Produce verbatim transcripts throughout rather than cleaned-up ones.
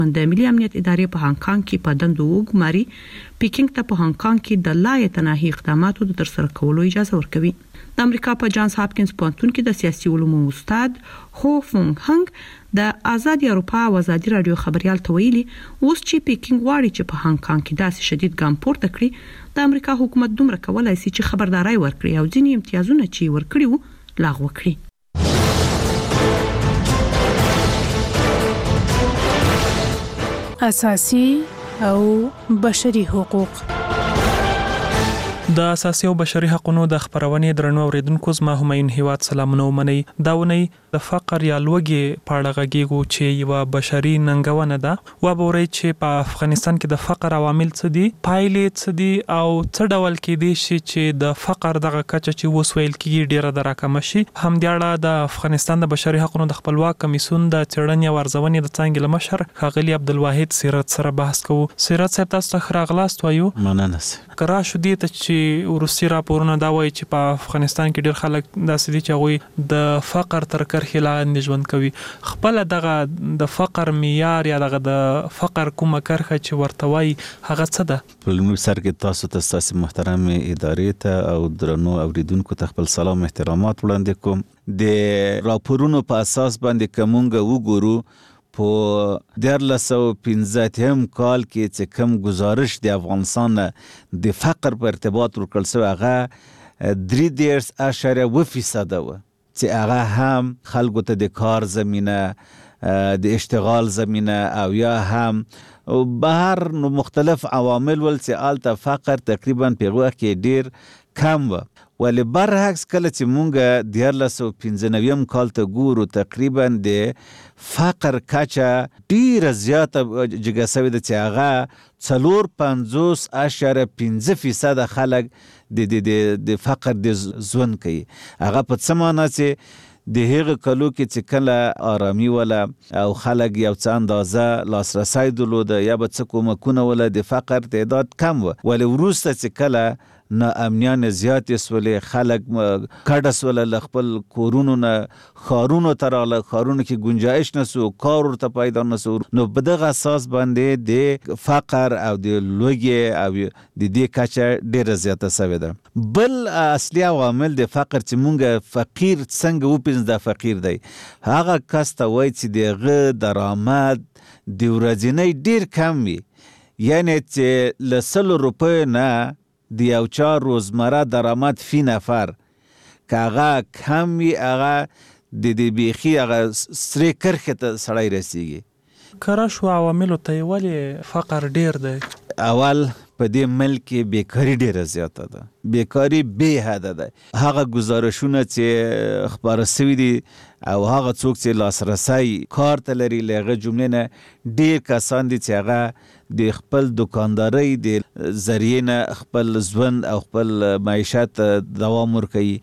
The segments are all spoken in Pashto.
د ملي امنیت ادارې په هانګ کانګ کې په دندو وګماري پیکینګ ته په هانګ کانګ کې د لایتناهي اقداماتو د ترسره کولو اجازه ورکوي. د امریکا په جانز هاپکینز پوهنتون کې د سیاسي علومو استاد هو فونګ هنګ د آزاد اروپا او آزاد رادیو خبريال ته ویلي اوس چې پیکینګ واړي چې په هانګ کانګ کې داسې شدید ګام پورته کړی د امریکا حکومت دومره کولای شي چې خبرداري ورکړي او ځینې امتیازونه چې ورکړي وو لغوه کړي. اساسي او بشري حقوق. د اساسي او بشري حقوقو د خبرونې درنو اوریدونکو زما همایون هیواد سلامونه ومني. دا ونی د فقر یا لوږې په اړه غږیږو چې یو بشري ننګونه ده. و به ورې چې په افغانستان کې د فقر عوامل څه دي، پایلې څه دي او څه ډول کې دي چې د فقر دغه کچه چې وسویل کیږي ډیره دراکمه شي. هم د اړه د افغانستان د بشري حقوقو د خپلواک کمیسیون د چړنې او ارزونې د څنګه لمشر ښاغلي عبدالواحد سیرت سره بحث کوو. سیرت صاحب تاسو ته خراغلاست وایو. مننه. کرا شو دي ته چې ورسي راپورونه دا وایي چې په افغانستان کې ډیر خلک داسې دي چې هغوی د فقر تر کرښې لاندې ژوند کوي. خپل دغه د فقر معیار یا دغه د فقر کومه کرښه چې ورته وایي هغه څه ده؟ په لومړي سر کې تاسو ته ستاسو محترم ادارې ته او درنو اوریدونکو ته خپل سلام احترامات وړاندې کوم. د راپورونو په اساس باندې کومګه وګورو په دیارلس سوه پنځه اتیا کال کې چې کوم گزارش د افغانستان د فقر په ارتباط ورکړل شوی هغه درې دېرش اعشاریه اوه فیصده و چې هغه هم خلکو ته د کار زمینه د اشتغال زمینه او یا هم بهر نو مختلف عوامل ول چې آلته فقر تقریبا په هغه کې ډیر کم و. ولی برعکس کله چې مونږ دیارلس سوه پنځه نوي کال ته ګورو تقریبا د فقر کچه ډیره زیاته جګه سوې ده چې هغه څلور پنځوس اعشاریه پنځه فیصده خلک د د د فقر د ژوند کوي. هغه په څه معنی چې د هغه کلو کې چې کله آرامي ولا او خلک یو څه اندازه لاسرسی درلوده یا به څه کومکونه ولا د فقر تعداد کم و. ولی وروسته چې کله نه امنیان زیاتې سولې خلک کډه سوله له خپل کورونو نه ښارونو ته راغله، ښارونو کې گنجایش نسو، کار ورته پیدا نسو، نو په دغه اساس باندې د فقر او د لوږې او د دې کچه ډیره زیاته سوې ده. بل اصلي عوامل د فقر چې مونږ فقیر څنګه وپېژنو دا فقیر دی، هغه کس ته وایي چې د هغه درآمد د ورځنی ډیر کم وي، یعنی چې له سلو روپیو نه د یو چا روزمره درآمد فی نفر که هغه کم وي هغه د دې بیخي هغه سرې کرښې ته سړی رسیږي. کره شو عواملو ته ولې فقر ډیر دی؟ اول په دې ملک کې بیکاري ډیره زیاته ده، بیکاري بې حده ده. هغه گزارشونه چې خپاره سوي دي او هغه څوک چې لاسرسی کار ته لري له هغه جملې نه ډیر کسان دي چې هغه د خپل دکاندارۍ د ذریعې نه خپل ژوند او خپل معیشت دوام ورکوي.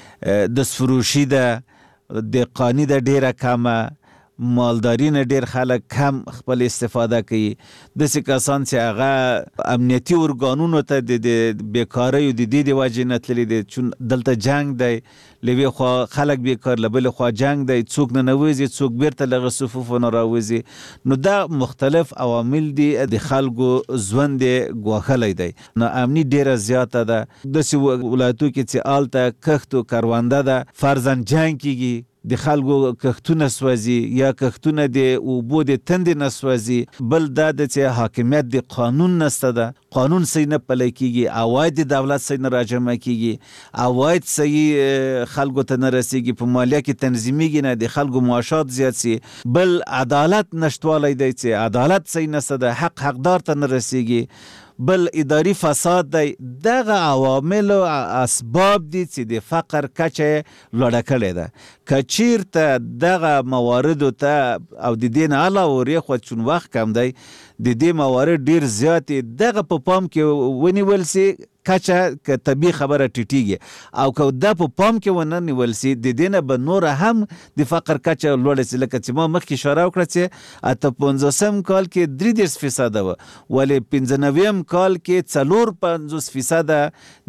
دستفروشي ده، د قانی ده ډیره کمه، مالداري نه ډیر خلک کم خپل استفاده کوي. داسې کسان چې هغه امنیتي ارګانونو ته د بیکارۍ د دې د وجې نه تللي دي، چون دلته جنگ دی، له یوې خوا خلک بیکار، له بلې خوا جنگ دی، څوک نه نوځي، څوک بیرته له هغه صفوفو نه راوځي. نو دا مختلف عوامل دي د خلکو ژوند یې ګواښلی دی. ناامني ډیره زیاته ده. داسې ولایتو کې چې هلته کښت و کرونده ده، فرضاً جنګ کیږي، د خلکو کښتونه سوځي یا کښتونه د اوبو د تندې نه سوځي. بل دا ده چې حاکمیت د قانون نسته ده، قانون صحیح نه پلی کیږي، عواید د دولت صحیح نه راجمع کیږي، عواید صحیح خلکو ته نه رسیږي، په مالیه کې تنظیمیږي نه، د خلکو معاشات زیات سي. بل عدالت نشتوالی دی چې عدالت صحیح نسته ده، حق حقدار ته نه رسیږي. بل اداري فساد دی. دغه عوامل او اسباب دي چې د فقر کچه لوړه کړې ده. که چیرته دغه مواردو ته او د دې نه علاوه ورېخوا چون وخت کم دی، د دې موارد ډیر زیات دغه په پام کې ونیول سي، کچه که طبي خبره ټیټیږي او که دا په پام کې ونه نیول سي د دې نه به نور هم د فقر کچه لوړه سي. لکه چې ما مخکې اشاره وکړه چې اته پنځوسم کال کې درې دېرش فیصده وه، ولې پنځه نویم کال کې څلور پنځوس فیصده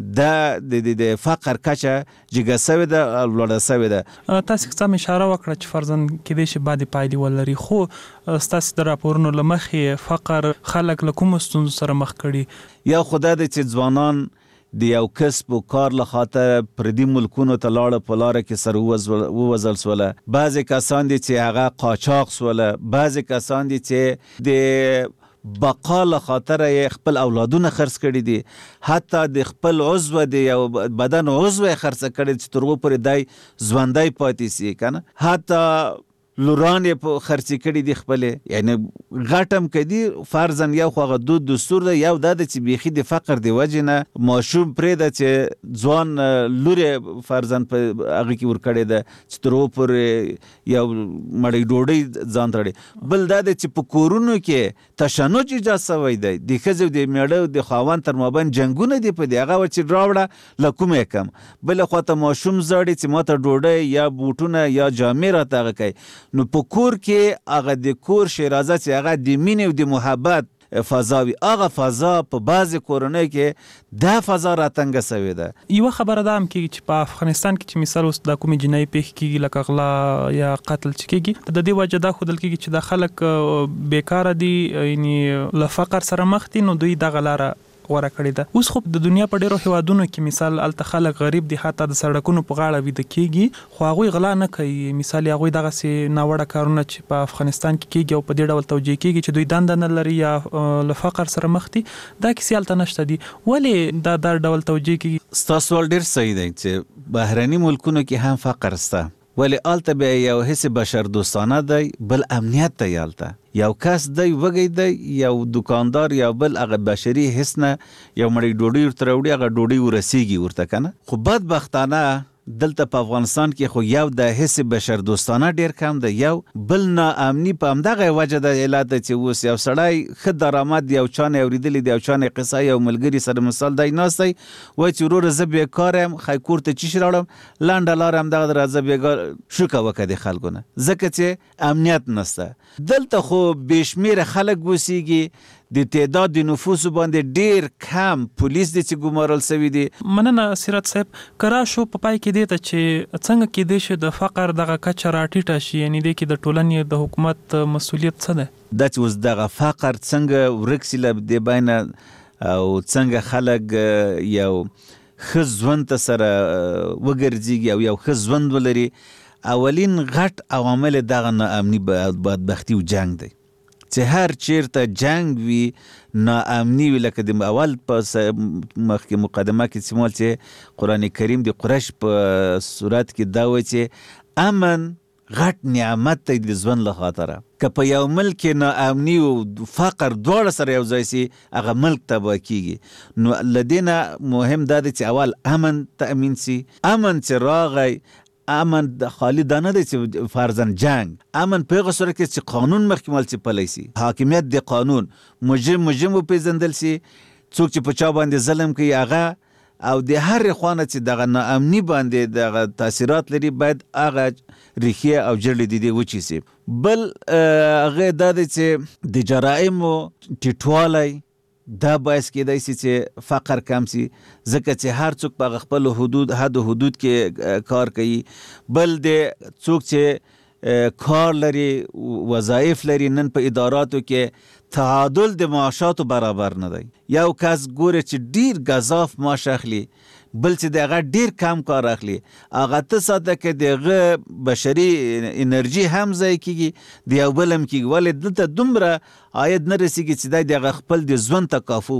د د فقر کچه جګه سوې ده او لوړه سوې ده. تاسو څه اشاره وکړه چې فرضاً کېدای شي بعدې پایلې ولري، خو ستاسو د راپورونو له مخې فقر خلک له کومو ستونزو سره مخ کړي؟ یا خو دا دی چې ځوانان د یو کسب و کار له خاطر پردي ملکونو ته لاړه، په لاره کې سره ووځل سوله. بعضې کسان دي چې هغه قاچاق سوله، بعضې کسان دي چې د بقا له خاطر یې خپل اولادونه خرڅ کړي دي، حتی د خپل عضو د یو بدن عضو یې خرڅ کړي چې تر هغو پورې دی ژوندی پاتې سي که نه، حتی لوران یې په خرڅې کړي دي خپلې. یعنی غټم کدي فرضاً یو خو هغه دود دستور ده، یو دا ده چې بیخي د فقر د وجې نه ماشوم پرېږده چې ځوان لور یې فرضاً په هغه کې ورکړې ده چې تر هغو پورې یو مړۍ ډوډۍ ځان ته وړي. بل دا ده چې په کورونو کې تشنج ایجاد سوی دی، د ښځې د میړه د خاوند تر مابین جنګونه دي په دې هغه وه چې راوړه له کومه یې کم. بله خواته ماشوم زاړي چې ما ته ډوډۍ یا بوټونه یا جامې راته هغه کوي. نو په کور کې هغه د کور شیرازه چې هغه د مینې او د محبت فضاوي، هغه فضا په بعضې کورنۍ کې دا فضا راتنګه سوې ده. یوه خبره دا هم کېږي چې په افغانستان کې چې مثال اوس دا کومې جنایي پیښې کېږي لکه غلا یا قتل چې کېږي، د دې وجه دا ښودل کېږي چې دا خلک بیکاره دي، یعنې له فقر سره مخ دي، نو دوی دغه لاره غوره کړې ده. اوس خو د دنیا په ډېرو هیوادونو کې مثال هلته خلک غریب دي، حتی د سړکونو په غاړه ویده کېږي، خو هغوی غلا نه کوي. مثال هغوی دغسې ناوړه کارونه چې په افغانستان کې کېږي او په دې ډول توجیه کېږي چې دوی دنده نه لري یا له فقر سره مخ دي، دا کیسې هلته نشته دي. ولې دا دا ډول توجیه کېږي؟ ستاسو سوال ډېر صحیح دی چې بهرني ملکونو کې هم فقر شته، ولې هلته بیا یو حس بشر دوستانه دی، بل امنیت دی. هلته یو کس دی وږی دی، یو دکاندار یا بل هغه بشري حس نه یو مړۍ ډوډۍ ورته راوړي، هغه ډوډۍ ورسیږي ورته که نه. خو بدبختانه دلته په افغانستان کې خو یو د حس بشر دوستانه ډیر کم ده، یو بل ناامني په همدغه وجه د علت چې اوس یو سړی ښه درآمد یو چا نه اورېدلې د یو چا نه قصه یو ملګري سره مثال دی ناستی وایي چې وروره زه بېکاره یم، ښایي کور ته چی شي راوړم، لنډه لاره همدغه ده راځه بېګار شوکه وکړه د خلکو نه، ځکه چې امنیت نسته. دلته خو بې شمېره خلک اوسېږي، د تعداد د نفوسو باندې ډیر کم پولیس دي چې ګمارل سوي دي. مننه سیرت صاحب. کرا شو په پای کې دی ته چې څنګه کېدای شي د فقر دغه کچه راټیټه شي، یعنی دی کې د ټولنې د حکومت مسؤلیت څه ده؟ دا چې اوس دغه فقر څنګه ورک سي له دې بینه او څنګه خلک یو ښه ژوند ته سره وګرځېږي او یو ښه ژوند ولري، اولین غټ عوامل دغه ناامني بدبختي او جنګ دی. چې هر چیرته جنگ وي ناامني وي، لکه د اول په مخکې مقدمه کې سمول چې قرآن کریم د قریش په صورت کې دا وایي چې امن غټ نعمت دی د ژوند له خاطره. که په یو ملک کې ناامني او فقر دواړه سره یو ځای سي هغه ملک تباه کیږي. نو له دې نه مهم دا دی چې اول امن تأمین سي. امن چې راغی، امن د خالی دا نه دی چې فرضاً جنگ، امن په هغه صورت کې چې قانون مخکې مال چې پلی سي، حاکمیت د قانون، مجرم مجرم وپېژندل سي، څوک چې په چا باندې ظلم کوي هغه، او د هرې خوا نه چې دغه ناامني باندې دغه تاثیرات لري باید هغه ریښې او جړې د دې وچې سي. بل هغه دا دی چې د جرایمو ټیټوالی دا باعث کېدای سي چې فقر کم سي، ځکه چې هر څوک په خپل حدود حد حدود کې کار کوي. بل د څوک چې کار لري، وظایف لري، نن په اداراتو کې تعادل د معاشاتو برابر نه دی. یو کس ګوره چې ډیر گزاف معاش اخلي، بل چې دغه ډیر کم کار اخلي، هغه ته ساته کې دغه بشري انرژي هم ځای کېږي، د یو بل هم کېږي، ولې دلته دومره عاید نه رسېږي چې دی دغه خپل د ژوند تکافو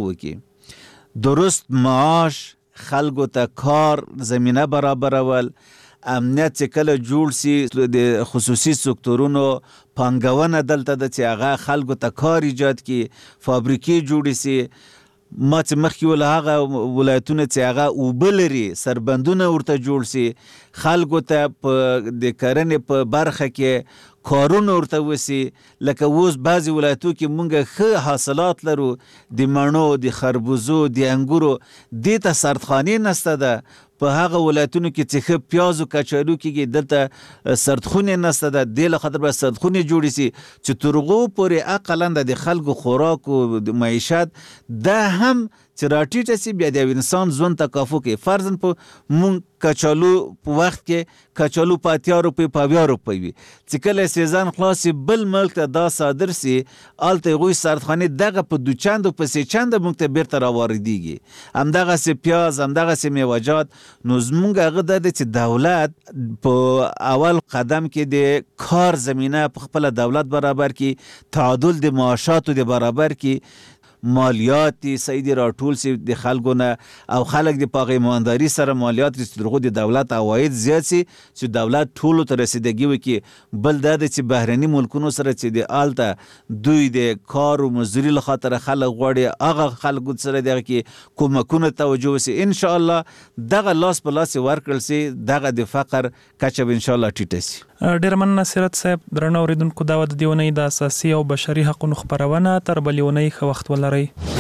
وکړي. درست معاش، خلکو ته کار زمینه برابرول، امنیت چې کله جوړ سي، د خصوصي سکتورونو پانګونه دلته ده چې هغه خلکو ته کار ایجاد کړي، فابریکې جوړې سي، ما چې مخکې ول هغه ولایتونه چې هغه اوبه لري سربندونه ورته جوړ سي، خلکو ته په د کرنې په برخه کې کارونه ورته وسی. لکه اوس بعضې ولایتو کې مونږ ښه حاصلات لرو د مڼو، د خربوزو، د انګورو، دې ته سردخانې نسته ده. په هغه ولایتونو کې چې ښه پیاز او کچالو کېږي دلته سردخونې نسته ده. دې له خاطر به سردخونې جوړې سي چې تر هغو پورې اقلا د خلکو خوراک او د معیشت دا هم چې راټیټه سي، بیا د انسان ژوند ته کافو کوي. فرضاً په مونږ کچالو په وخت کې کچالو په اتیا روپۍ په اویا روپۍ وي، چې کله سیزن خلاص سي بل ملک ته دا صادر سي، هلته هغوی سردخانې دغه په دو چنده په سې چنده مونږ ته بیرته راواردېږي. همدغسې پیاز، همدغسې میوهجات. نو زمونږ هغه دا دی چې دولت په اول قدم کې د کار زمینه په خپله دولت برابر کړي، تعادل د معاشاتو د برابر کړي، مالیات صحیح راټول سي د خلکو نه، او خلک د په هغې ایمانداري سره مالیات رسي تر هغو د دولت عواید زیات سي چې دولت ټولو ته رسیدګي وکړي. بل دا دی چې بهرني ملکونو سره چې د هلته دوی د کار او مزدوري له خاطره خلک غواړي، هغه خلکو سره دغه کې کومکونه توجه وسي. انشاءالله دغه لاس په لاس ورکړل سي، دغه د فقر کچه به انشاءالله ټیټه سي. ډېر مننه سیرت صاحب. درنو اورېدونکو، دا د دې اونۍ د اساسي او بشري حقونو خپرونه. تر بلې اونۍ ښه وخت ولرئ.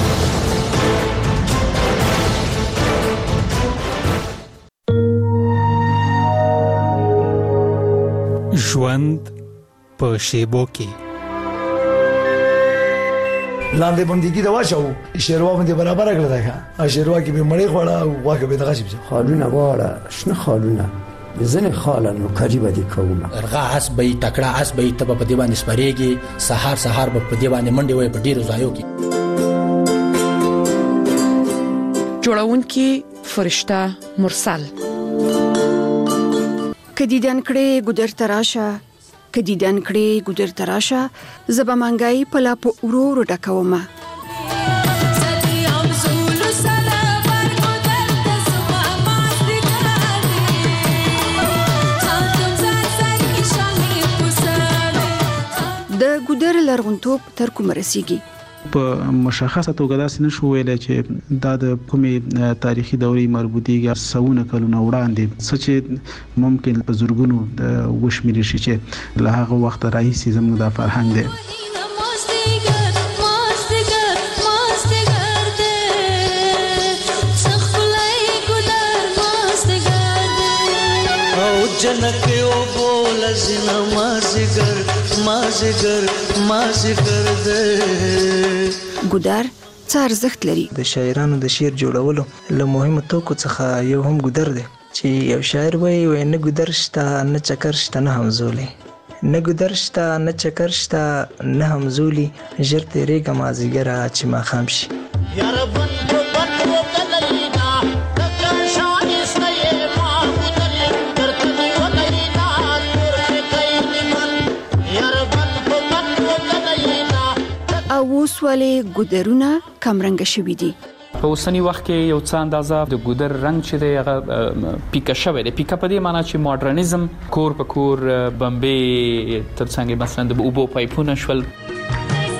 ژوند په شیبو کې لاندې باندې دا واچو شیروا باندې برابر کړل دا شیروا کې به مړې خوړه او واګه به دغه شي خالونه واړه شنه خالونه زنه خالانو قریبه دي کومه ارغا اس به تکړه اس به تب په دیوان سپریږي، سحر سحر په دیوان منډي وي په ډیرو ځایو کې. جوړونکي فرشته مرسل. کدیدن کړي ګودر تراشه، کدیدن کړي ګودر تراشه، زبا منګای پلا په اورو ډکومه. د ګودر لرغونتوب تر کومه رسیږي؟ په مشخصه توګه داسې نشو ویلی چې دا د کومې تاریخي دورې مربوطېږي سوونه کلونه وړاندې، څه چې ممکن په زرګونو وشمېرل شي چې له هغه وخته راهیسې زموږ دا فرهنګ دی. جنکه او بول زنا مازگر مازگر مازگر ده. ګودر څه ارزښت لري؟ د شاعرانو د شعر جوړولو له مهمو توکو څخه یو هم ګودر دی، چې یو شاعر وایي وایي نه ګودر شته نه چکر شته نه همزولی، نه ګودر شته نه چکر شته نه همزولی، ژر تېرېږه مازدیګره چې ماښام شي. یا رب اوس ولې ګودرونه کمرنګه شوي دي؟ په اوسنی وخت کې یو څه اندازه د ګودر رنګ چې دی هغه پیکه شوی دی. پیکه په دې معنی چې ماډرنیزم کور په کور بمبې ترڅنګ مثلا د اوبو پایپونه شول.